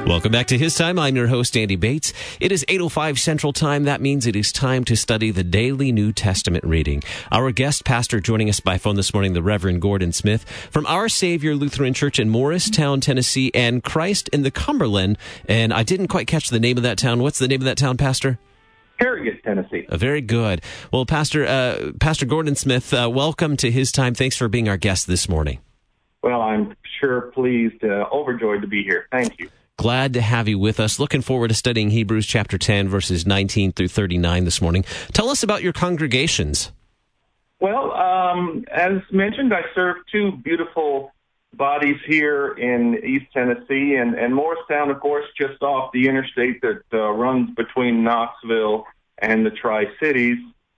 Welcome back to His Time. I'm your host, Andy Bates. It is 8:05 Central Time. That means it is time to study the daily New Testament reading. Our guest pastor joining us by phone this morning, the Reverend Gordon Smith, from Our Savior Lutheran Church in Morristown, Tennessee, and Christ in the Cumberland. And I didn't quite catch the name of that town. What's the name of that town, Pastor? Harrogate, Tennessee. Very good. Well, Pastor Gordon Smith, welcome to His Time. Thanks for being our guest this morning. Well, I'm sure pleased, overjoyed to be here. Thank you. Glad to have you with us. Looking forward to studying Hebrews chapter 10, verses 19 through 39 this morning. Tell us about your congregations. Well, as mentioned, I serve two beautiful bodies here in East Tennessee, and Morristown, of course, just off the interstate that runs between Knoxville and the Tri-Cities.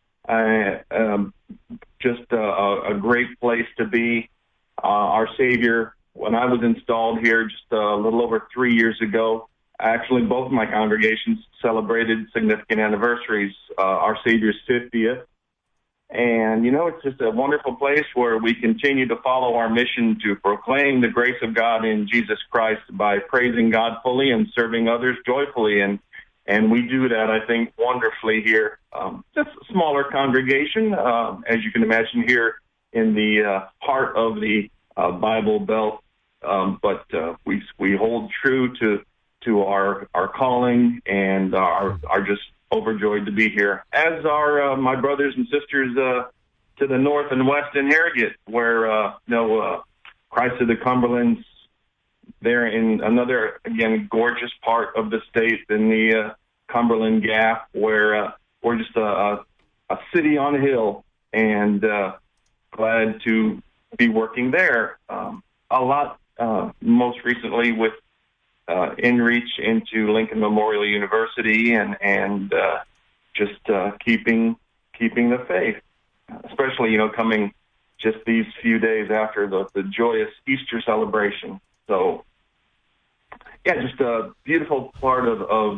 Just a great place to be. Our Savior, when I was installed here just a little over 3 years ago, actually both my congregations celebrated significant anniversaries. Our Savior's 50th. And, it's just a wonderful place where we continue to follow our mission to proclaim the grace of God in Jesus Christ by praising God fully and serving others joyfully. And we do that, I think, wonderfully here. Just a smaller congregation, as you can imagine, here in the heart of the Bible Belt. But we hold true to our calling and are just overjoyed to be here, as are my brothers and sisters to the north and west in Harrogate, where Christ of the Cumberland's there in another, again, gorgeous part of the state in the Cumberland Gap, where we're just a city on a hill, and glad to be working there. A lot, most recently with inReach into Lincoln Memorial University, and just keeping the faith, especially coming just these few days after the joyous Easter celebration. So, yeah, just a beautiful part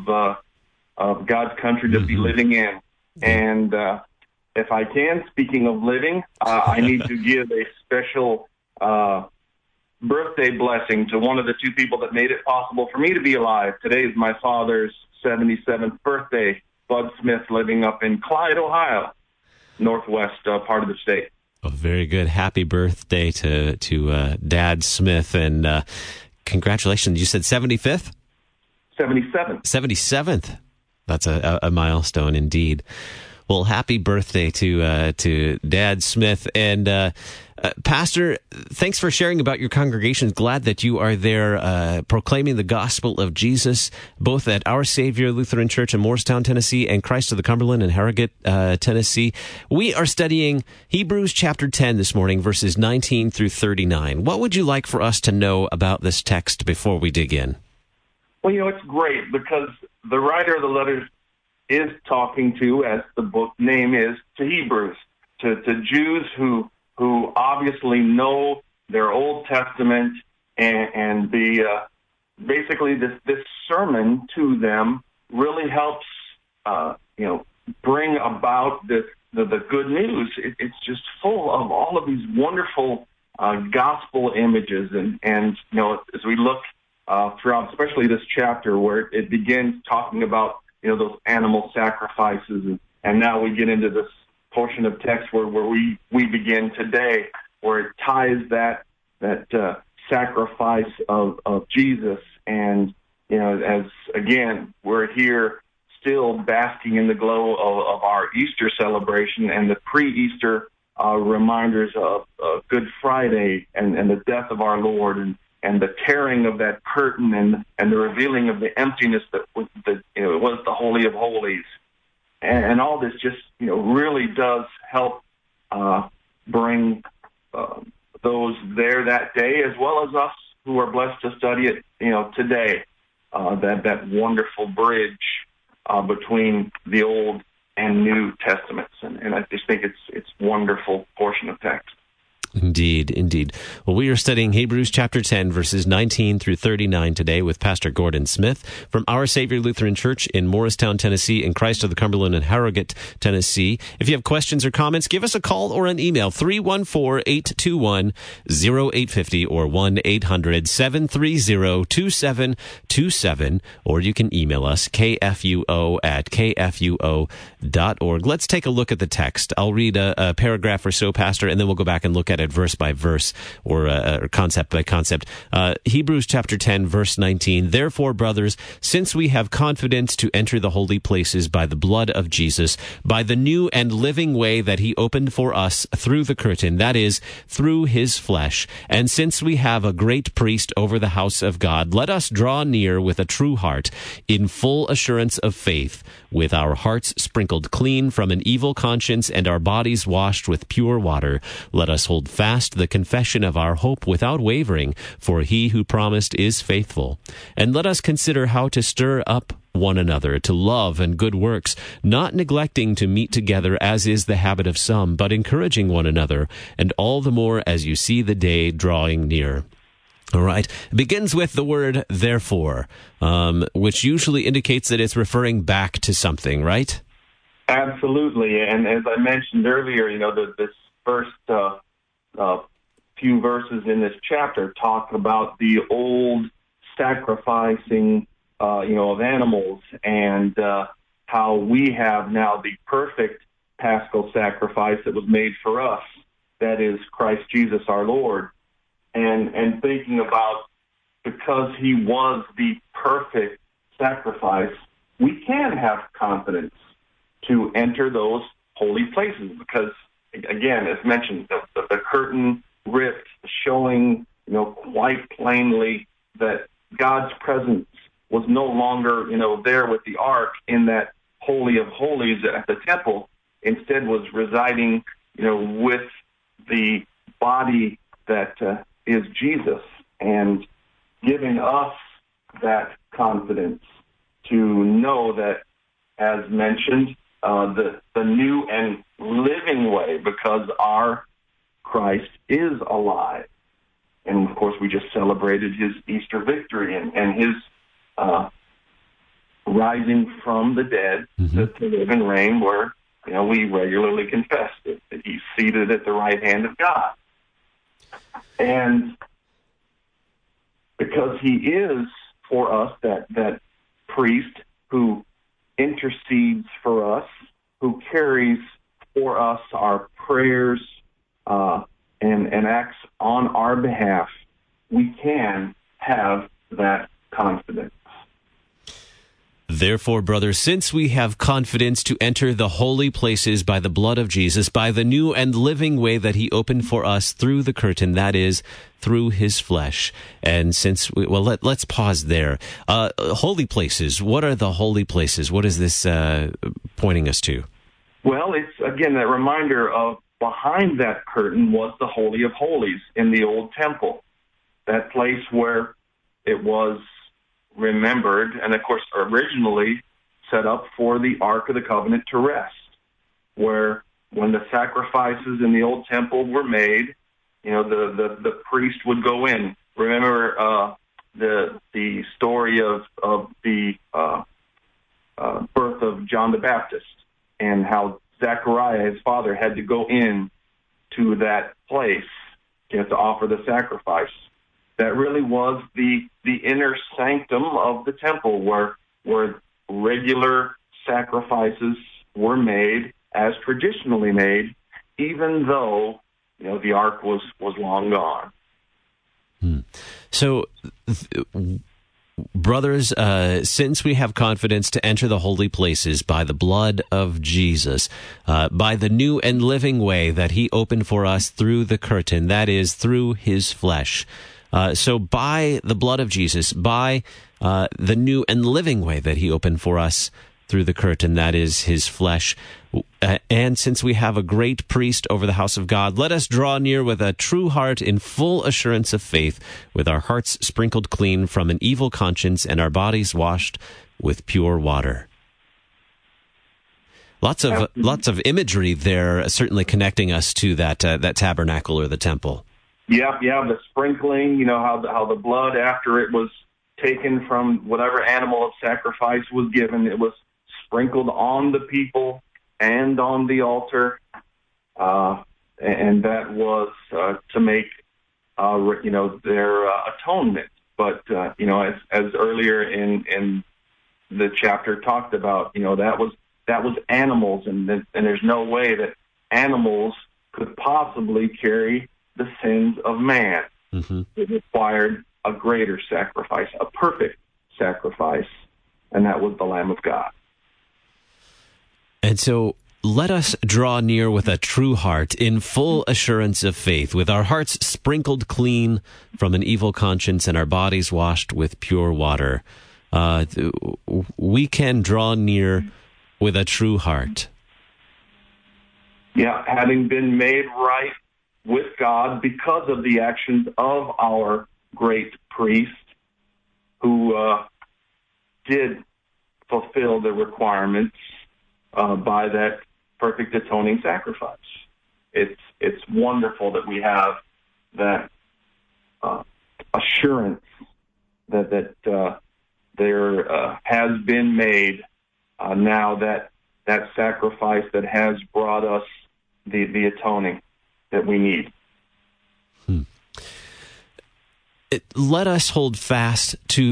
of God's country to be living in. And if I can, speaking of living, I need to give a special birthday blessing to one of the two people that made it possible for me to be alive. Today is my father's 77th birthday, Bud Smith, living up in Clyde, Ohio, northwest part of the state. Oh, very good. Happy birthday to Dad Smith, and congratulations. You said 75th? 77th. 77th. That's a milestone indeed. Well, happy birthday to Dad Smith. And Pastor, thanks for sharing about your congregation. Glad that you are there proclaiming the gospel of Jesus, both at Our Savior Lutheran Church in Morristown, Tennessee, and Christ of the Cumberland in Harrogate, Tennessee. We are studying Hebrews chapter 10 this morning, verses 19 through 39. What would you like for us to know about this text before we dig in? Well, it's great because the writer of the letters is talking to, as the book name is, to Hebrews, to Jews who obviously know their Old Testament, and basically this sermon to them really helps bring about the good news. It's just full of all of these wonderful gospel images, and as we look throughout, especially this chapter where it begins talking about those animal sacrifices, and now we get into this portion of text where we begin today, where it ties that sacrifice of Jesus, and as again we're here still basking in the glow of our Easter celebration and the pre-Easter reminders of Good Friday and the death of our Lord, and the tearing of that curtain and the revealing of the emptiness that was was the Holy of Holies. And all this just, really does help bring those there that day, as well as us who are blessed to study it, today, that wonderful bridge between the Old and New Testaments. And I just think it's wonderful portion of text. Indeed, indeed. Well, we are studying Hebrews chapter 10, verses 19 through 39 today with Pastor Gordon Smith from Our Savior Lutheran Church in Morristown, Tennessee, and Christ of the Cumberland in Harrogate, Tennessee. If you have questions or comments, give us a call or an email, 314-821-0850 or 1-800-730-2727, or you can email us, kfuo@kfuo.org. Let's take a look at the text. I'll read a paragraph or so, Pastor, and then we'll go back and look at it verse by verse or concept by concept. Hebrews chapter 10, verse 19. Therefore, brothers, since we have confidence to enter the holy places by the blood of Jesus, by the new and living way that he opened for us through the curtain, that is, through his flesh, and since we have a great priest over the house of God, let us draw near with a true heart, in full assurance of faith, with our hearts sprinkled clean from an evil conscience and our bodies washed with pure water. Let us hold fast the confession of our hope without wavering, for he who promised is faithful. And let us consider how to stir up one another to love and good works, not neglecting to meet together as is the habit of some, but encouraging one another, and all the more as you see the day drawing near. All right. It begins with the word therefore, which usually indicates that it's referring back to something, right? Absolutely. And as I mentioned earlier, this first few verses in this chapter talk about the old sacrificing, of animals, and how we have now the perfect paschal sacrifice that was made for us, that is Christ Jesus our Lord. And thinking about, because he was the perfect sacrifice, we can have confidence to enter those holy places, because, again, as mentioned, the curtain ripped, showing, quite plainly that God's presence was no longer, there with the ark in that Holy of Holies at the temple. Instead was residing, with the body that is Jesus, and giving us that confidence to know that, as mentioned, the new and living way, because our Christ is alive. And, of course, we just celebrated his Easter victory and his rising from the dead to live and reign, where, we regularly confess that he's seated at the right hand of God. And because he is for us that priest who intercedes for us, who carries for us our prayers and acts on our behalf, we can have that confidence. Therefore, brothers, since we have confidence to enter the holy places by the blood of Jesus, by the new and living way that he opened for us through the curtain, that is, through his flesh. And since let's pause there. Holy places. What are the holy places? What is this pointing us to? Well, it's, again, that reminder of behind that curtain was the Holy of Holies in the old temple, that place where it was remembered and, of course, originally set up for the Ark of the Covenant to rest, where when the sacrifices in the old temple were made, the priest would go in. Remember the story of the birth of John the Baptist, and how Zechariah, his father, had to go in to that place to offer the sacrifice. That really was the inner sanctum of the temple, where regular sacrifices were made as traditionally made, even though the ark was long gone. So, brothers, since we have confidence to enter the holy places by the blood of Jesus, by the new and living way that he opened for us through the curtain, that is, through his flesh. So by the blood of Jesus, by the new and living way that he opened for us through the curtain, that is his flesh, and since we have a great priest over the house of God, let us draw near with a true heart in full assurance of faith, with our hearts sprinkled clean from an evil conscience and our bodies washed with pure water. Lots of imagery there, certainly connecting us to that tabernacle or the temple. Yeah, the sprinkling. How the blood, after it was taken from whatever animal of sacrifice was given, it was sprinkled on the people and on the altar, and that was to make their atonement. But as earlier in the chapter talked about, that was animals, and there's no way that animals could possibly carry the sins of man. Mm-hmm. It required a greater sacrifice, a perfect sacrifice, and that was the Lamb of God. And so let us draw near with a true heart in full assurance of faith, with our hearts sprinkled clean from an evil conscience and our bodies washed with pure water. We can draw near with a true heart. Yeah, having been made right with God because of the actions of our great priest, who did fulfill the requirements by that perfect atoning sacrifice. It's wonderful that we have that assurance that there has been made now that sacrifice that has brought us the atoning that we need. Let us hold fast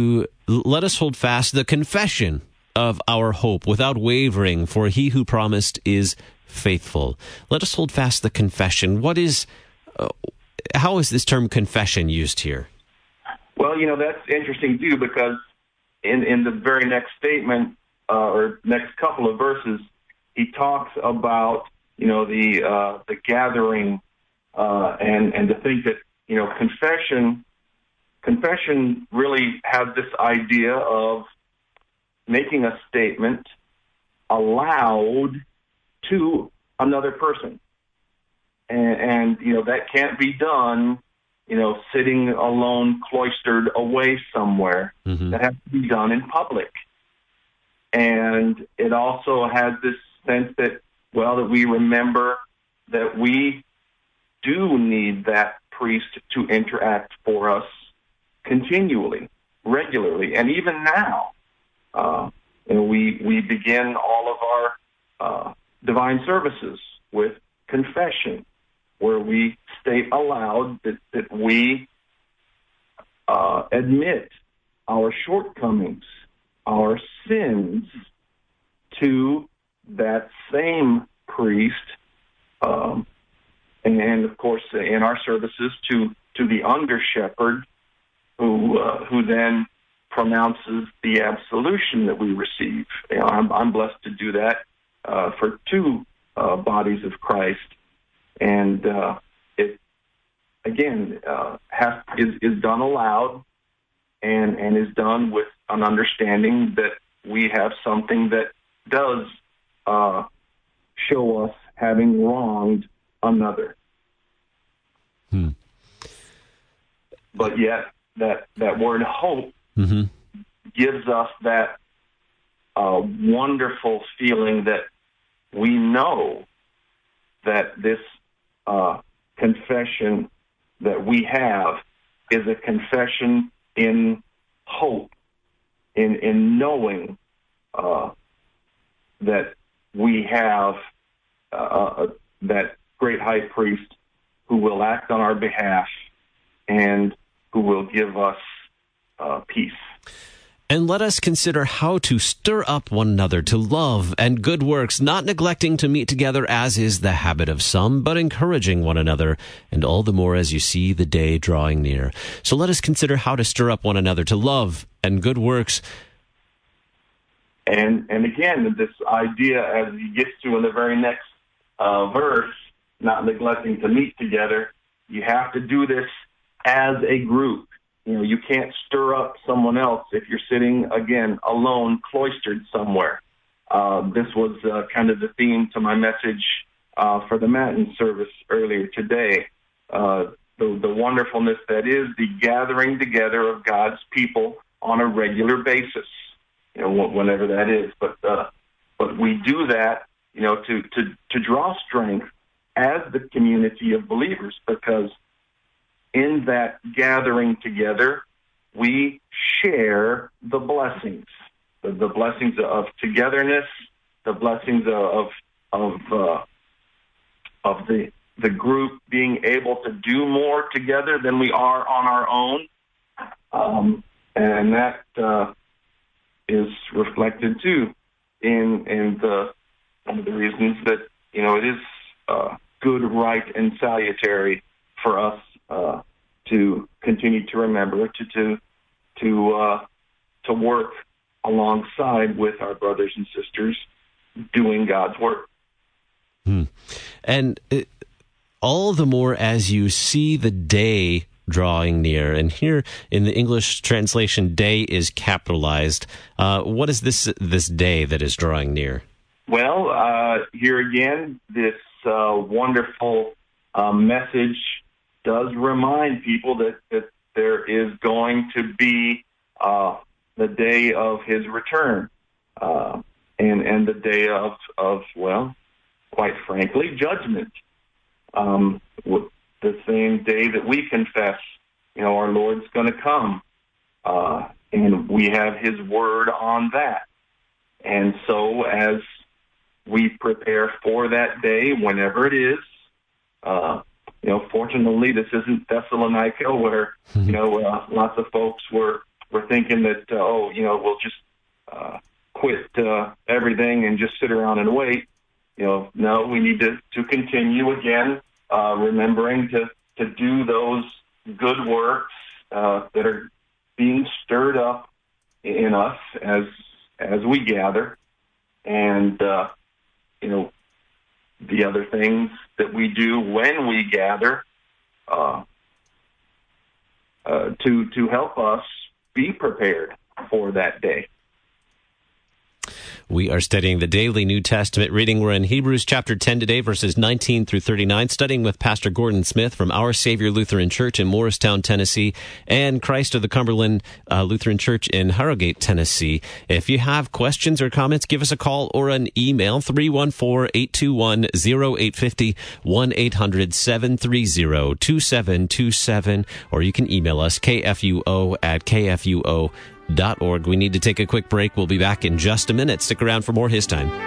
the confession of our hope without wavering, for he who promised is faithful. Let us hold fast the confession. How is this term confession used here? Well, that's interesting too, because in the very next statement, or next couple of verses, he talks about, the gathering, and to think that, confession really has this idea of making a statement aloud to another person. And that can't be done, sitting alone, cloistered away somewhere. Mm-hmm. That has to be done in public. And it also has this sense that we remember that we do need that priest to interact for us continually, regularly, and even now. We begin all of our divine services with confession, where we state aloud that we admit our shortcomings, our sins, to that same priest, and of course in our services to the under shepherd, who then pronounces the absolution that we receive. I'm blessed to do that for two bodies of Christ, and it again is done aloud and is done with an understanding that we have something that does show us having wronged another. But yet that word hope mm-hmm. gives us that wonderful feeling that we know that this confession that we have is a confession in hope, in knowing that we have that great high priest who will act on our behalf and who will give us peace. And let us consider how to stir up one another to love and good works, not neglecting to meet together as is the habit of some, but encouraging one another, and all the more as you see the day drawing near. So let us consider how to stir up one another to love and good works. And again, this idea, as he gets to in the very next verse, not neglecting to meet together, you have to do this as a group. You can't stir up someone else if you're sitting, again, alone, cloistered somewhere. This was kind of the theme to my message for the Matin service earlier today. The wonderfulness that is the gathering together of God's people on a regular basis, whenever that is. But we do that to draw strength as the community of believers, because in that gathering together, we share the blessings of togetherness, the blessings of the group being able to do more together than we are on our own, and that is reflected too in one of the reasons that it is good, right, and salutary for us to continue to remember to work alongside with our brothers and sisters doing God's work. And all the more as you see the day drawing near, and here in the English translation, day is capitalized. What is this day that is drawing near? Well, here again, this wonderful message does remind people that there is going to be the day of his return, and the day of well, quite frankly, judgment. The same day that we confess, our Lord's going to come, and we have his word on that. And so as we prepare for that day, whenever it is, fortunately, this isn't Thessalonica where, lots of folks were thinking that, we'll just quit everything and just sit around and wait. No, we need to continue again, remembering to do those good works that are being stirred up in us as we gather, and the other things that we do when we gather to help us be prepared for that day. We are studying the daily New Testament reading. We're in Hebrews chapter 10 today, verses 19 through 39, studying with Pastor Gordon Smith from Our Savior Lutheran Church in Morristown, Tennessee, and Christ of the Cumberland Lutheran Church in Harrogate, Tennessee. If you have questions or comments, give us a call or an email, 314-821-0850, 1-800-730-2727, or you can email us, kfuo@kfuo.org. We need to take a quick break. We'll be back in just a minute. Stick around for more His Time.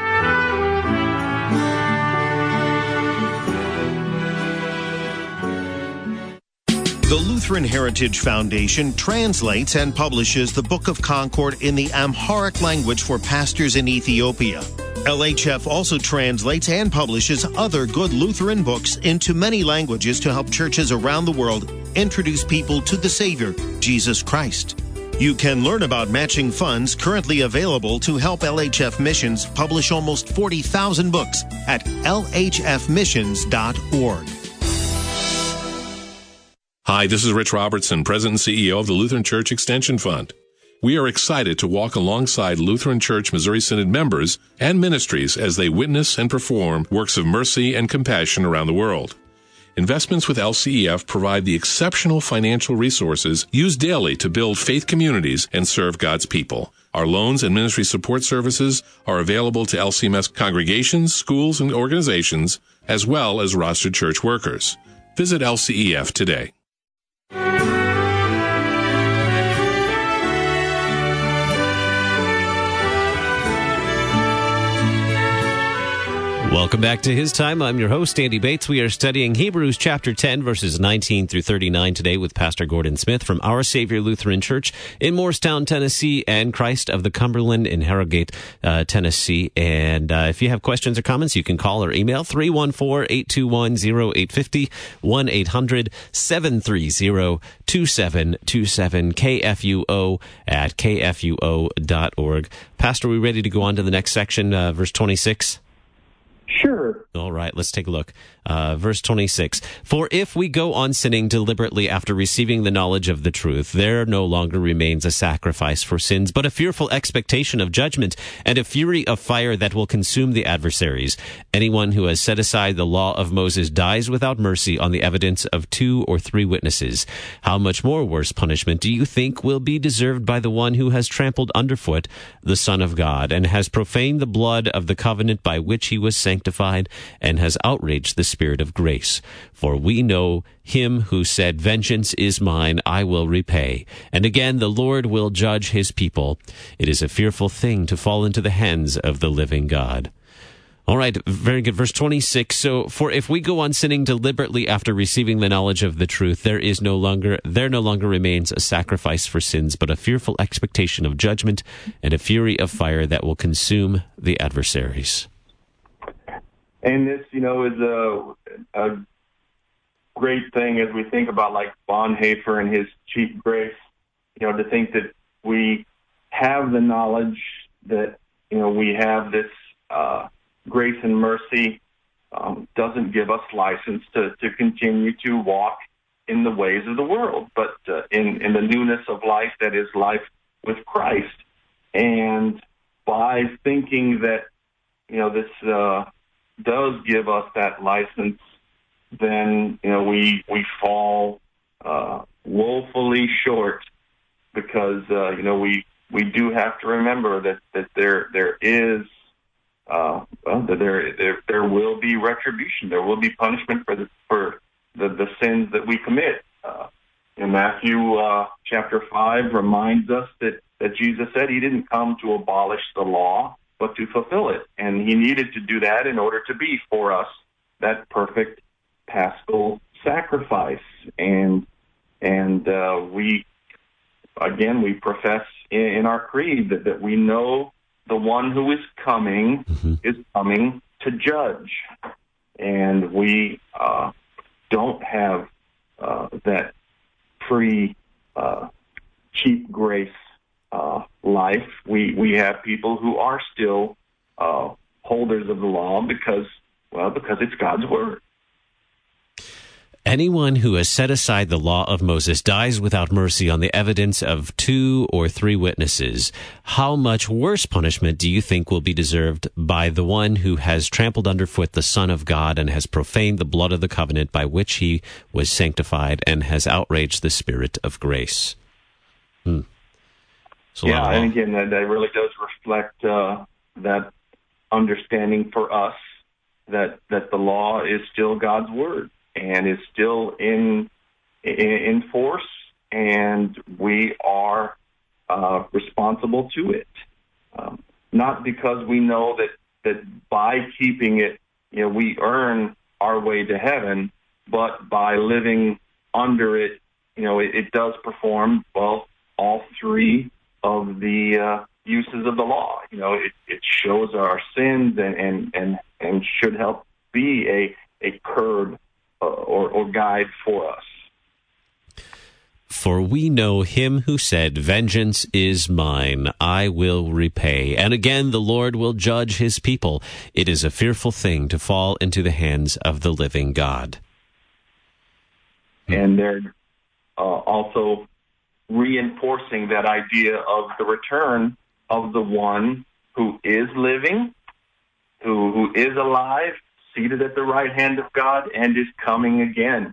The Lutheran Heritage Foundation translates and publishes the Book of Concord in the Amharic language for pastors in Ethiopia. LHF also translates and publishes other good Lutheran books into many languages to help churches around the world introduce people to the Savior, Jesus Christ. You can learn about matching funds currently available to help LHF Missions publish almost 40,000 books at lhfmissions.org. Hi, this is Rich Robertson, President and CEO of the Lutheran Church Extension Fund. We are excited to walk alongside Lutheran Church Missouri Synod members and ministries as they witness and perform works of mercy and compassion around the world. Investments with LCEF provide the exceptional financial resources used daily to build faith communities and serve God's people. Our loans and ministry support services are available to LCMS congregations, schools, and organizations, as well as rostered church workers. Visit LCEF today. Welcome back to His Time. I'm your host, Andy Bates. We are studying Hebrews chapter 10, verses 19 through 39 today with Pastor Gordon Smith from Our Savior Lutheran Church in Morristown, Tennessee, and Christ of the Cumberland in Harrogate, Tennessee. And if you have questions or comments, you can call or email 314-821-0850, 1-800-730-2727, KFUO@kfuo.org. Pastor, are we ready to go on to the next section, verse 26? Sure. All right, let's take a look. Verse 26. For if we go on sinning deliberately after receiving the knowledge of the truth, there no longer remains a sacrifice for sins, but a fearful expectation of judgment and a fury of fire that will consume the adversaries. Anyone who has set aside the law of Moses dies without mercy on the evidence of 2 or 3 witnesses. How much more worse punishment do you think will be deserved by the one who has trampled underfoot the Son of God and has profaned the blood of the covenant by which he was sanctified and has outraged the Spirit of grace? For we know him who said, Vengeance is mine, I will repay. And again, the Lord will judge his people. It is a fearful thing to fall into the hands of the living God. All right, very good. Verse 26. So, for if we go on sinning deliberately after receiving the knowledge of the truth, there no longer remains a sacrifice for sins, but a fearful expectation of judgment and a fury of fire that will consume the adversaries. And this, is a great thing as we think about like Bonhoeffer and his cheap grace, to think that we have the knowledge that, we have this grace and mercy doesn't give us license to continue to walk in the ways of the world, but in the newness of life that is life with Christ. And by thinking that, this does give us that license, then, we fall woefully short because, we do have to remember that there is there will be retribution. There will be punishment for the sins that we commit. In Matthew chapter 5 reminds us that Jesus said he didn't come to abolish the law, but to fulfill it. And he needed to do that in order to be for us that perfect paschal sacrifice. And we profess in our creed that we know the one who is coming is coming to judge. And we don't have that free, cheap grace life. We have people who are still holders of the law because it's God's word. Anyone who has set aside the law of Moses dies without mercy on the evidence of 2 or 3 witnesses. How much worse punishment do you think will be deserved by the one who has trampled underfoot the Son of God and has profaned the blood of the covenant by which he was sanctified and has outraged the Spirit of grace? And again, that really does reflect that understanding for us that the law is still God's word and is still in force, and we are responsible to it. Not because we know that by keeping it, we earn our way to heaven, but by living under it, it does perform all 3 of the uses of the law. It shows our sins and should help be a curb or guide for us. For we know him who said, Vengeance is mine, I will repay. And again, the Lord will judge his people. It is a fearful thing to fall into the hands of the living God. And they're also reinforcing that idea of the return of the one who is living, who is alive, seated at the right hand of God, and is coming again.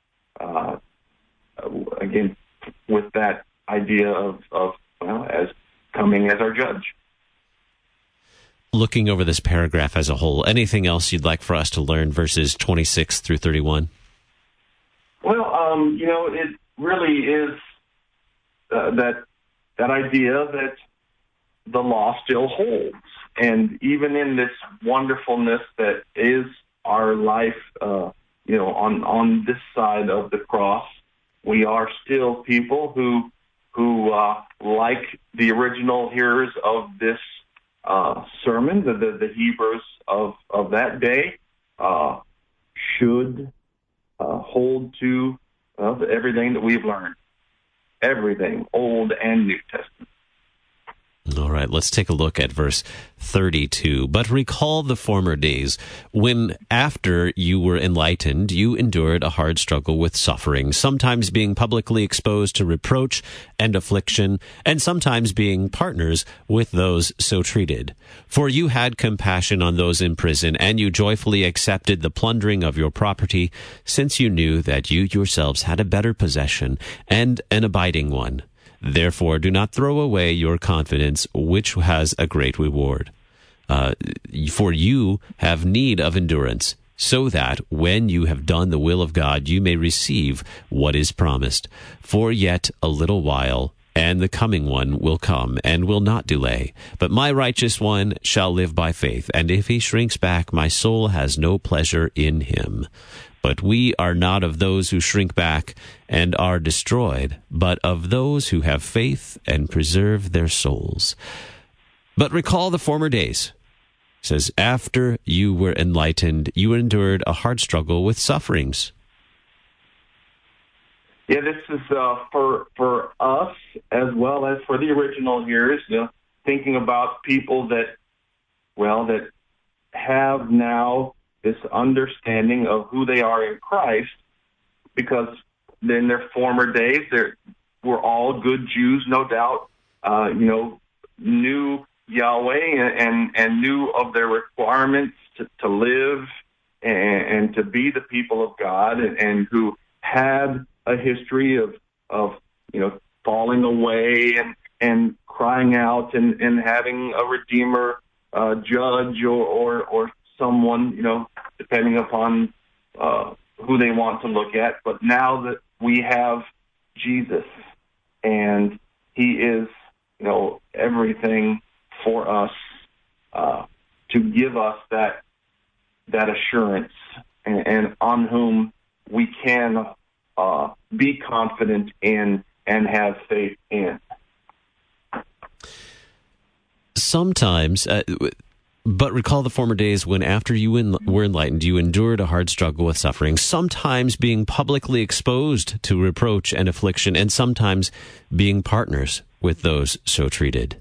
Again, with that idea of as coming as our judge. Looking over this paragraph as a whole, anything else you'd like for us to learn, verses 26 through 31? Well, it really is that idea that the law still holds. And even in this wonderfulness that is our life, on this side of the cross, we are still people who like the original hearers of this sermon, the Hebrews of that day, should hold to everything that we've learned, everything, Old and New Testament. All right, let's take a look at verse 32. But recall the former days when, after you were enlightened, you endured a hard struggle with suffering, sometimes being publicly exposed to reproach and affliction, and sometimes being partners with those so treated. For you had compassion on those in prison, and you joyfully accepted the plundering of your property, since you knew that you yourselves had a better possession and an abiding one. Therefore, do not throw away your confidence, which has a great reward. For you have need of endurance, so that when you have done the will of God, you may receive what is promised. For yet a little while, and the coming one will come, and will not delay. But my righteous one shall live by faith, and if he shrinks back, my soul has no pleasure in him. But we are not of those who shrink back and are destroyed, but of those who have faith and preserve their souls. But recall the former days. It says, after you were enlightened, you endured a hard struggle with sufferings. Yeah, this is for us as well as for the original hearers, thinking about people that have now this understanding of who they are in Christ, because in their former days, they were all good Jews, no doubt, knew Yahweh and knew of their requirements to live and to be the people of God, and who had a history of falling away and crying out and having a Redeemer judge or someone, depending upon who they want to look at. But now that we have Jesus, and he is, everything for us, to give us that assurance, and on whom we can be confident in and have faith in. Sometimes, but recall the former days when, after you were enlightened, you endured a hard struggle with suffering, sometimes being publicly exposed to reproach and affliction, and sometimes being partners with those so treated.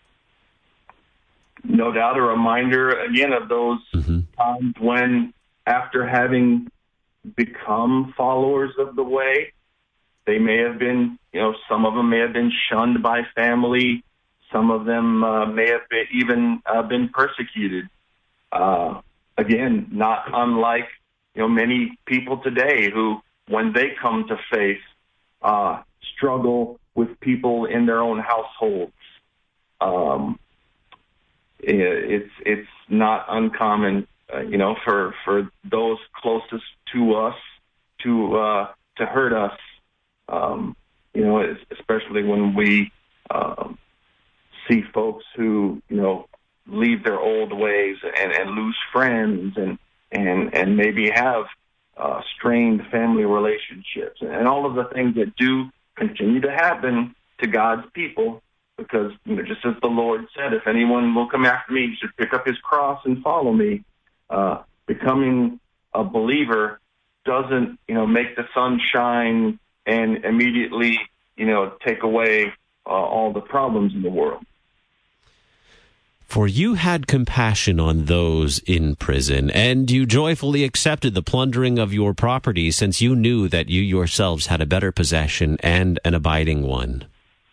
No doubt a reminder, again, of those times when, after having become followers of the way, they may have been, some of them may have been shunned by family. Some of them may have been persecuted. Again, not unlike many people today who, when they come to faith, struggle with people in their own households. It's not uncommon, for those closest to us to hurt us. Especially when we see folks who, leave their old ways and lose friends and maybe have strained family relationships and all of the things that do continue to happen to God's people, because, just as the Lord said, if anyone will come after me, he should pick up his cross and follow me. Becoming a believer doesn't, make the sun shine and immediately, take away all the problems in the world. For you had compassion on those in prison, and you joyfully accepted the plundering of your property, since you knew that you yourselves had a better possession and an abiding one.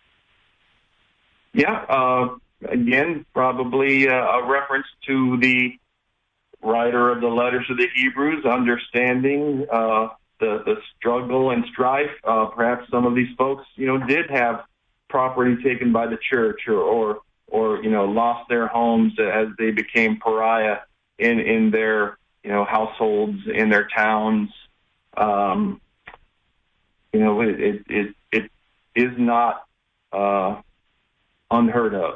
Yeah, again, probably a reference to the writer of the letters to the Hebrews, understanding the struggle and strife. Perhaps some of these folks, did have property taken by the church or lost their homes as they became pariah in their, households, in their towns. It is not unheard of.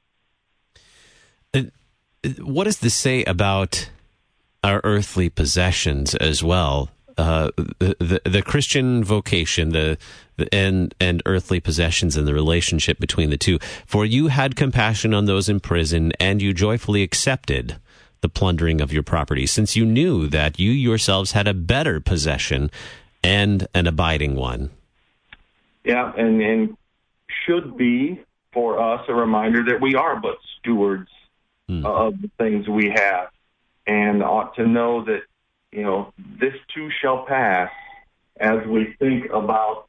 What does this say about our earthly possessions as well? The Christian vocation, and earthly possessions, and the relationship between the two. For you had compassion on those in prison, and you joyfully accepted the plundering of your property, since you knew that you yourselves had a better possession and an abiding one. Yeah, and should be for us a reminder that we are but stewards of the things we have, and ought to know that, this too shall pass as we think about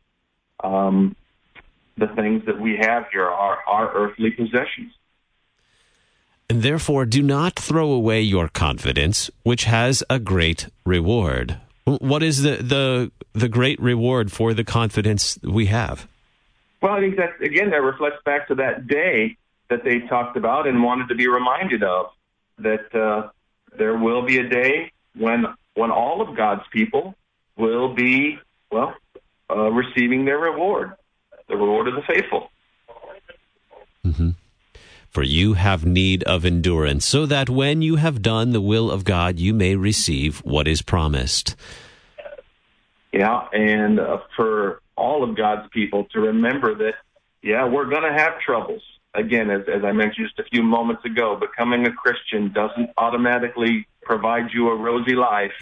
the things that we have here, our earthly possessions. And therefore, do not throw away your confidence, which has a great reward. What is the great reward for the confidence we have? Well, I think that reflects back to that day that they talked about and wanted to be reminded of, that there will be a day when all of God's people will be, receiving their reward, the reward of the faithful. Mm-hmm. For you have need of endurance, so that when you have done the will of God, you may receive what is promised. Yeah, and for all of God's people to remember that, we're going to have troubles. Again, as I mentioned just a few moments ago, becoming a Christian doesn't automatically provide you a rosy life.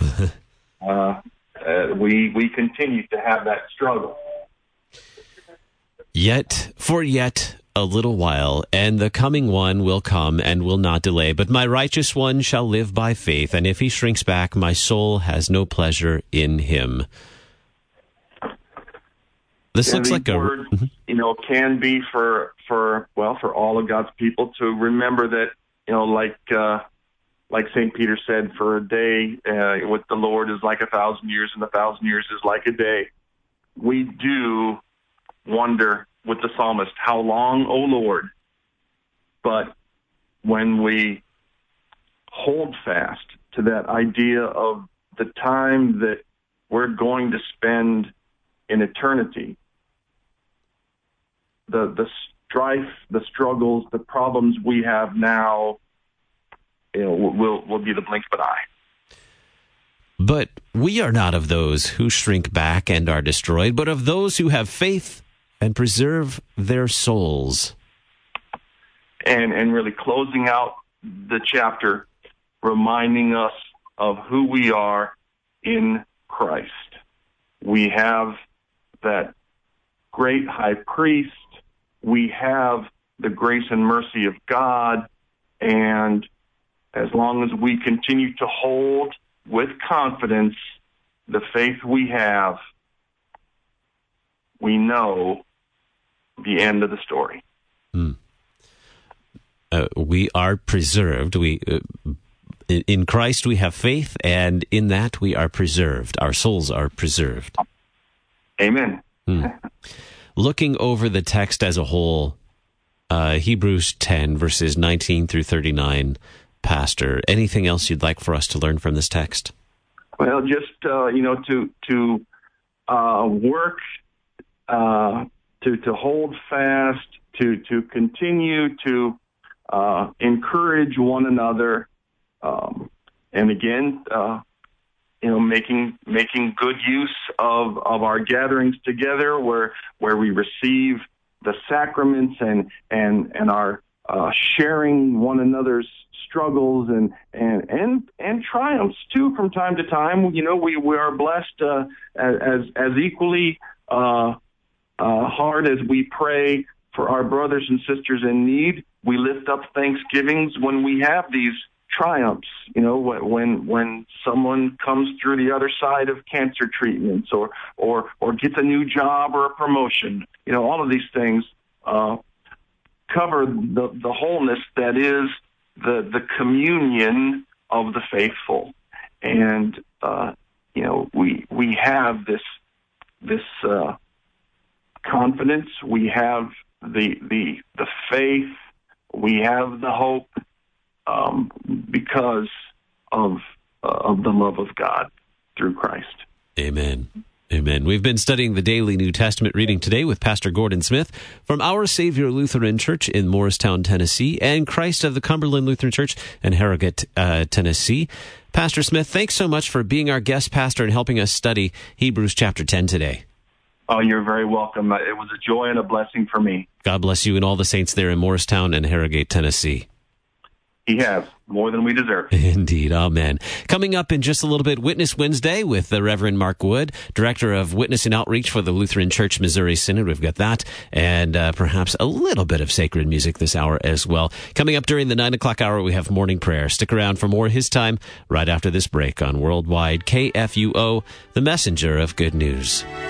We continue to have that struggle. Yet a little while, and the coming one will come and will not delay. But my righteous one shall live by faith, and if he shrinks back, my soul has no pleasure in him. This looks like word, can be for all of God's people to remember that, like St. Peter said, for a day with the Lord is like 1,000 years, and 1,000 years is like a day. We do wonder with the psalmist, how long, O Lord? But when we hold fast to that idea of the time that we're going to spend in eternity, the strife, the struggles, the problems we have now, will be the blink of an eye. But we are not of those who shrink back and are destroyed, but of those who have faith and preserve their souls. And really closing out the chapter, reminding us of who we are in Christ. We have that great high priest. We have the grace and mercy of God. And as long as we continue to hold with confidence the faith we have, we know the end of the story. We are preserved. In Christ we have faith, and in that we are preserved. Our souls are preserved. Amen. Looking over the text as a whole, Hebrews 10, verses 19 through 39, Pastor, anything else you'd like for us to learn from this text? Well, just, to work, to hold fast, to continue to encourage one another, and again, making good use of our gatherings together, where we receive the sacraments and are sharing one another's struggles and triumphs too from time to time. We are blessed as equally hard as we pray for our brothers and sisters in need. We lift up thanksgivings when we have these triumphs, when someone comes through the other side of cancer treatments or gets a new job or a promotion. All of these things cover the wholeness that is the communion of the faithful. And we have this confidence, we have the faith, we have the hope, because of the love of God through Christ. Amen. Amen. We've been studying the daily New Testament reading today with Pastor Gordon Smith from Our Savior Lutheran Church in Morristown, Tennessee, and Christ of the Cumberland Lutheran Church in Harrogate, Tennessee. Pastor Smith, thanks so much for being our guest pastor and helping us study Hebrews chapter 10 today. Oh, you're very welcome. It was a joy and a blessing for me. God bless you and all the saints there in Morristown and Harrogate, Tennessee. He has. more than we deserve. Indeed. Amen. Coming up in just a little bit, Witness Wednesday with the Reverend Mark Wood, Director of Witness and Outreach for the Lutheran Church Missouri Synod. We've got that, and perhaps a little bit of sacred music this hour as well. Coming up during the 9 o'clock hour, we have morning prayer. Stick around for more His Time right after this break on Worldwide KFUO, the messenger of good news.